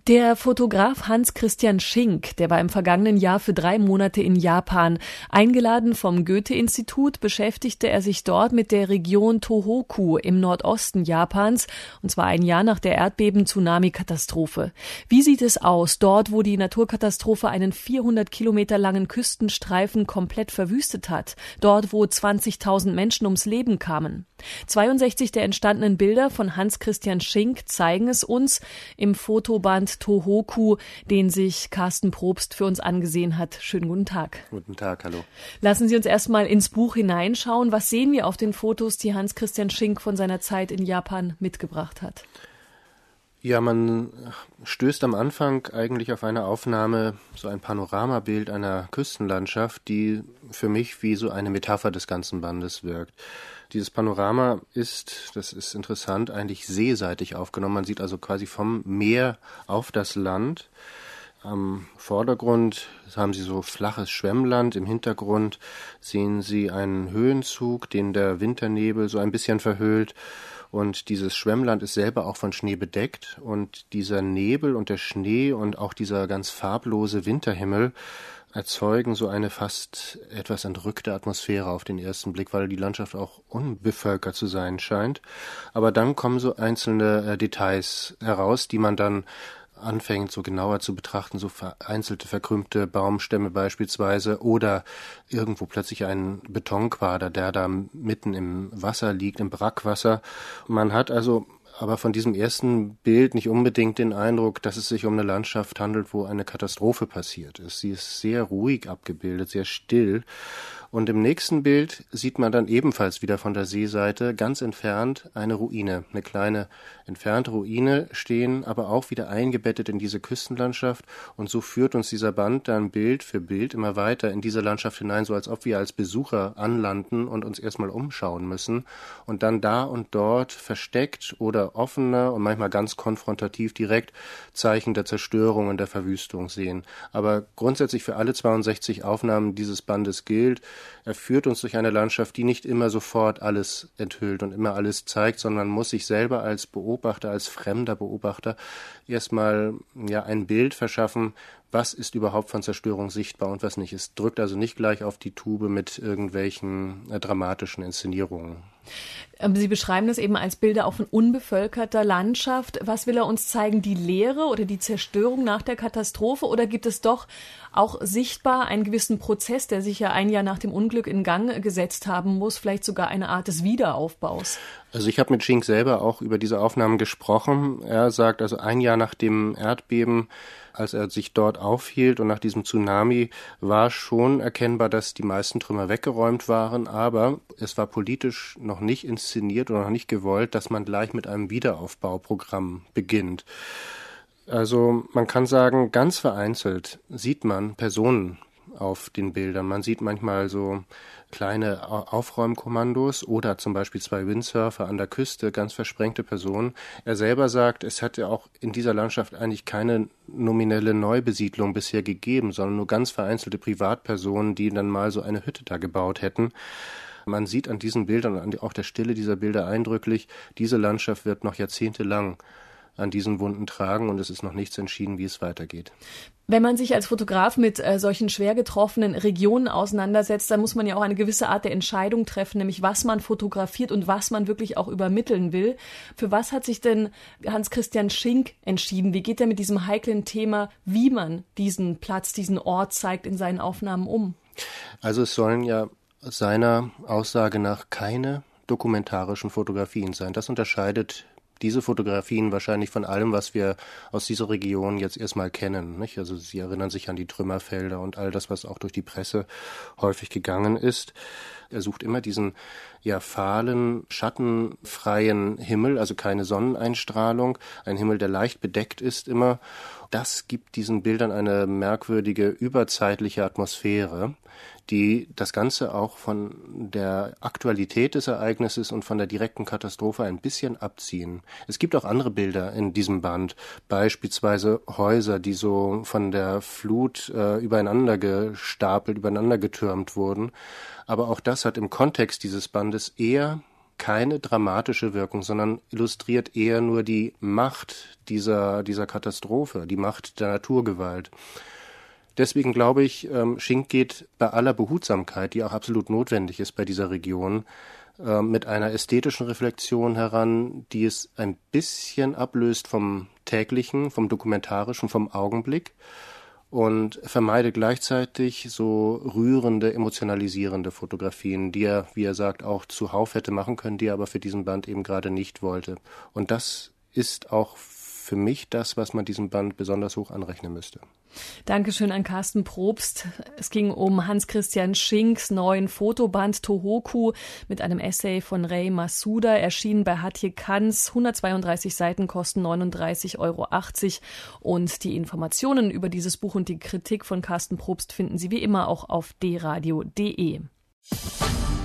Der Fotograf Hans-Christian Schink, der war im vergangenen Jahr für 3 Monate in Japan. Eingeladen vom Goethe-Institut beschäftigte er sich dort mit der Region Tohoku im Nordosten Japans, und zwar ein Jahr nach der Erdbeben-Tsunami-Katastrophe. Wie sieht es aus, dort wo die Naturkatastrophe einen 400 Kilometer langen Küstenstreifen komplett verwüstet hat, dort wo 20.000 Menschen ums Leben kamen? 62 der entstandenen Bilder von Hans-Christian Schink zeigen es uns im Fotoband Tohoku, den sich Carsten Probst für uns angesehen hat. Schönen guten Tag. Guten Tag, hallo. Lassen Sie uns erstmal ins Buch hineinschauen. Was sehen wir auf den Fotos, die Hans-Christian Schink von seiner Zeit in Japan mitgebracht hat? Ja, man stößt am Anfang eigentlich auf eine Aufnahme, so ein Panoramabild einer Küstenlandschaft, die für mich wie so eine Metapher des ganzen Bandes wirkt. Dieses Panorama ist, das ist interessant, eigentlich seeseitig aufgenommen. Man sieht also quasi vom Meer auf das Land. Am Vordergrund haben Sie so flaches Schwemmland, im Hintergrund sehen Sie einen Höhenzug, den der Winternebel so ein bisschen verhüllt. Und dieses Schwemmland ist selber auch von Schnee bedeckt. Und dieser Nebel und der Schnee und auch dieser ganz farblose Winterhimmel erzeugen so eine fast etwas entrückte Atmosphäre auf den ersten Blick, weil die Landschaft auch unbevölkert zu sein scheint. Aber dann kommen so einzelne Details heraus, die man dann anfängt, so genauer zu betrachten, so vereinzelte verkrümmte Baumstämme beispielsweise oder irgendwo plötzlich ein Betonquader, der da mitten im Wasser liegt, im Brackwasser. Man hat also aber von diesem ersten Bild nicht unbedingt den Eindruck, dass es sich um eine Landschaft handelt, wo eine Katastrophe passiert ist. Sie ist sehr ruhig abgebildet, sehr still. Und im nächsten Bild sieht man dann ebenfalls wieder von der Seeseite ganz entfernt eine Ruine, eine kleine entfernte Ruine stehen, aber auch wieder eingebettet in diese Küstenlandschaft. Und so führt uns dieser Band dann Bild für Bild immer weiter in diese Landschaft hinein, so als ob wir als Besucher anlanden und uns erstmal umschauen müssen und dann da und dort versteckt oder offener und manchmal ganz konfrontativ direkt Zeichen der Zerstörung und der Verwüstung sehen. Aber grundsätzlich für alle 62 Aufnahmen dieses Bandes gilt, er führt uns durch eine Landschaft, die nicht immer sofort alles enthüllt und immer alles zeigt, sondern man muss sich selber als Beobachter, als fremder Beobachter erstmal ein Bild verschaffen, was ist überhaupt von Zerstörung sichtbar und was nicht. Es drückt also nicht gleich auf die Tube mit irgendwelchen dramatischen Inszenierungen. Sie beschreiben das eben als Bilder auch von unbevölkerter Landschaft. Was will er uns zeigen? Die Leere oder die Zerstörung nach der Katastrophe? Oder gibt es doch auch sichtbar einen gewissen Prozess, der sich ja ein Jahr nach dem Unglück in Gang gesetzt haben muss, vielleicht sogar eine Art des Wiederaufbaus? Also ich habe mit Schink selber auch über diese Aufnahmen gesprochen. Er sagt also ein Jahr nach dem Erdbeben, als er sich dort aufhielt und nach diesem Tsunami, war schon erkennbar, dass die meisten Trümmer weggeräumt waren, aber es war politisch noch nicht inszeniert oder noch nicht gewollt, dass man gleich mit einem Wiederaufbauprogramm beginnt. Also man kann sagen, ganz vereinzelt sieht man Personen auf den Bildern. Man sieht manchmal so kleine Aufräumkommandos oder zum Beispiel 2 Windsurfer an der Küste, ganz versprengte Personen. Er selber sagt, es hätte auch in dieser Landschaft eigentlich keine nominelle Neubesiedlung bisher gegeben, sondern nur ganz vereinzelte Privatpersonen, die dann mal so eine Hütte da gebaut hätten. Man sieht an diesen Bildern und auch der Stille dieser Bilder eindrücklich, diese Landschaft wird noch jahrzehntelang an diesen Wunden tragen und es ist noch nichts entschieden, wie es weitergeht. Wenn man sich als Fotograf mit solchen schwer getroffenen Regionen auseinandersetzt, dann muss man ja auch eine gewisse Art der Entscheidung treffen, nämlich was man fotografiert und was man wirklich auch übermitteln will. Für was hat sich denn Hans-Christian Schink entschieden? Wie geht er mit diesem heiklen Thema, wie man diesen Platz, diesen Ort zeigt, in seinen Aufnahmen um? Also es sollen ja seiner Aussage nach keine dokumentarischen Fotografien sein. Das unterscheidet diese Fotografien wahrscheinlich von allem, was wir aus dieser Region jetzt erstmal kennen, nicht? Also Sie erinnern sich an die Trümmerfelder und all das, was auch durch die Presse häufig gegangen ist. Er sucht immer diesen fahlen, schattenfreien Himmel, also keine Sonneneinstrahlung, ein Himmel, der leicht bedeckt ist immer. Das gibt diesen Bildern eine merkwürdige, überzeitliche Atmosphäre, die das Ganze auch von der Aktualität des Ereignisses und von der direkten Katastrophe ein bisschen abziehen. Es gibt auch andere Bilder in diesem Band, beispielsweise Häuser, die so von der Flut übereinander gestapelt, übereinander getürmt wurden. Aber auch das hat im Kontext dieses Bandes eher keine dramatische Wirkung, sondern illustriert eher nur die Macht dieser Katastrophe, die Macht der Naturgewalt. Deswegen glaube ich, Schinck geht bei aller Behutsamkeit, die auch absolut notwendig ist bei dieser Region, mit einer ästhetischen Reflexion heran, die es ein bisschen ablöst vom Täglichen, vom Dokumentarischen, vom Augenblick und vermeidet gleichzeitig so rührende, emotionalisierende Fotografien, die er, wie er sagt, auch zuhauf hätte machen können, die er aber für diesen Band eben gerade nicht wollte. Und das ist auch für mich das, was man diesem Band besonders hoch anrechnen müsste. Dankeschön an Carsten Probst. Es ging um Hans-Christian Schincks neuen Fotoband Tohoku mit einem Essay von Ray Masuda, erschienen bei Hatje Kanz. 132 Seiten kosten 39,80 €. Und die Informationen über dieses Buch und die Kritik von Carsten Probst finden Sie wie immer auch auf dradio.de.